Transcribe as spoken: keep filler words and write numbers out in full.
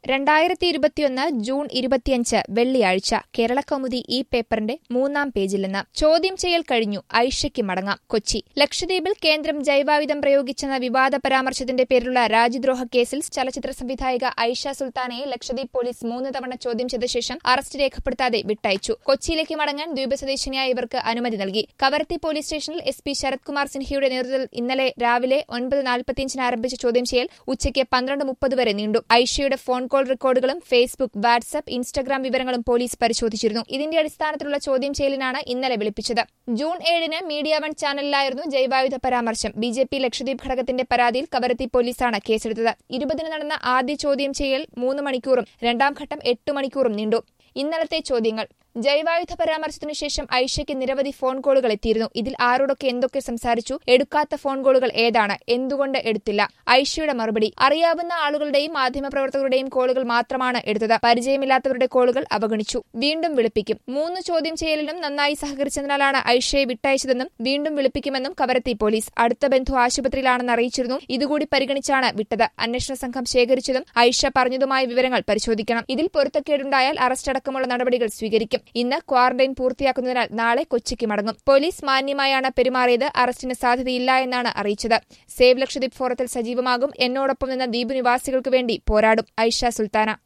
രണ്ടായിരത്തി ഇരുപത്തിയൊന്ന് ജൂൺ ഇരുപത്തിയഞ്ച് വെള്ളിയാഴ്ച കേരളകൗമുദി ഈ പേപ്പറിന്റെ മൂന്നാം പേജിൽ നിന്ന് ചോദ്യം ചെയ്യൽ കഴിഞ്ഞു, ഐഷയ്ക്ക് മടങ്ങാം. കൊച്ചി. ലക്ഷദ്വീപിൽ കേന്ദ്രം ജൈവായുധം പ്രയോഗിച്ചെന്ന വിവാദ പരാമർശത്തിന്റെ പേരിലുള്ള രാജ്യദ്രോഹ കേസിൽ ചലച്ചിത്ര സംവിധായിക ഐഷ സുൽത്താനയെ ലക്ഷദ്വീപ് പോലീസ് മൂന്ന് തവണ ചോദ്യം ചെയ്ത ശേഷം അറസ്റ്റ് രേഖപ്പെടുത്താതെ വിട്ടയച്ചു. കൊച്ചിയിലേക്ക് മടങ്ങാൻ ദ്വീപ് സ്വദേശിനിയായ ഇവർക്ക് അനുമതി നൽകി. കവരത്തി പോലീസ് സ്റ്റേഷനിൽ എസ് പി ശരത് കുമാർ സിൻഹയുടെ നേതൃത്വത്തിൽ ഇന്നലെ രാവിലെ ഒൻപത് നാൽപ്പത്തിയഞ്ചിന് ആരംഭിച്ച ചോദ്യം ചെയ്യൽ ഉച്ചയ്ക്ക് പന്ത്രണ്ട് മുപ്പത് വരെ നീണ്ടു. ഐഷയുടെ ഫോൺ കോൾ റെക്കോർഡുകളും ഫേസ്ബുക്ക്, വാട്സ്ആപ്പ്, ഇൻസ്റ്റഗ്രാം വിവരങ്ങളും പോലീസ് പരിശോധിച്ചിരുന്നു. ഇതിന്റെ അടിസ്ഥാനത്തിലുള്ള ചോദ്യം ചെയ്യലിനാണ് ഇന്നലെ വിളിപ്പിച്ചത്. ജൂൺ ഏഴിന് മീഡിയ വൺ ചാനലിലായിരുന്നു ജൈവായുധ പരാമർശം. ബി ജെ പി ലക്ഷദ്വീപ് ഘടകത്തിന്റെ പരാതിയിൽ കവരത്തി പോലീസാണ് കേസെടുത്തത്. ഇരുപതിന് നടന്ന ആദ്യ ചോദ്യം ചെയ്യൽ മൂന്ന് മണിക്കൂറും രണ്ടാം ഘട്ടം എട്ട് മണിക്കൂറും നീണ്ടു. ഇന്നലത്തെ ചോദ്യങ്ങൾ: ജൈവായുധ പരാമർശത്തിനു ശേഷം ഐഷയ്ക്ക് നിരവധി ഫോൺ കോളുകൾ എത്തിയിരുന്നു. ഇതിൽ ആരോടൊക്കെ എന്തൊക്കെ സംസാരിച്ചു? എടുക്കാത്ത ഫോൺ കോളുകൾ ഏതാണ്? എന്തുകൊണ്ട് എടുത്തില്ല? ഐഷയുടെ മറുപടി: അറിയാവുന്ന ആളുകളുടെയും മാധ്യമപ്രവർത്തകരുടെയും കോളുകൾ മാത്രമാണ് എടുത്തത്. പരിചയമില്ലാത്തവരുടെ കോളുകൾ അവഗണിച്ചു. വീണ്ടും വിളിപ്പിക്കും. മൂന്ന് ചോദ്യം ചെയ്യലിനും നന്നായി സഹകരിച്ചതിനാലാണ് ഐഷയെ വിട്ടയച്ചതെന്നും വീണ്ടും വിളിപ്പിക്കുമെന്നും കവരത്തി പോലീസ്. അടുത്ത ബന്ധു ആശുപത്രിയിലാണെന്ന് അറിയിച്ചിരുന്നു. ഇതുകൂടി പരിഗണിച്ചാണ് വിട്ടത്. അന്വേഷണ സംഘം ശേഖരിച്ചതും ഐഷ പറഞ്ഞതുമായ വിവരങ്ങൾ പരിശോധിക്കണം. ഇതിൽ പൊരുത്തക്കേടുണ്ടായാൽ അറസ്റ്റ് അടക്കമുള്ള നടപടികൾ സ്വീകരിക്കും. ഇന്ന് ക്വാറന്റൈൻ പൂർത്തിയാക്കുന്നതിനാൽ നാളെ കൊച്ചിക്ക് മടങ്ങും. പോലീസ് മാന്യമായാണ് പെരുമാറിയത്. അറസ്റ്റിന് സാധ്യതയില്ല എന്നാണ് അറിയിച്ചത്. സേവ് ലക്ഷദ്വീപ് ഫോറത്തിൽ സജീവമാകും. എന്നോടൊപ്പം നിന്ന ദ്വീപ് നിവാസികൾക്ക് വേണ്ടി പോരാടും. ഐഷ സുൽത്താന.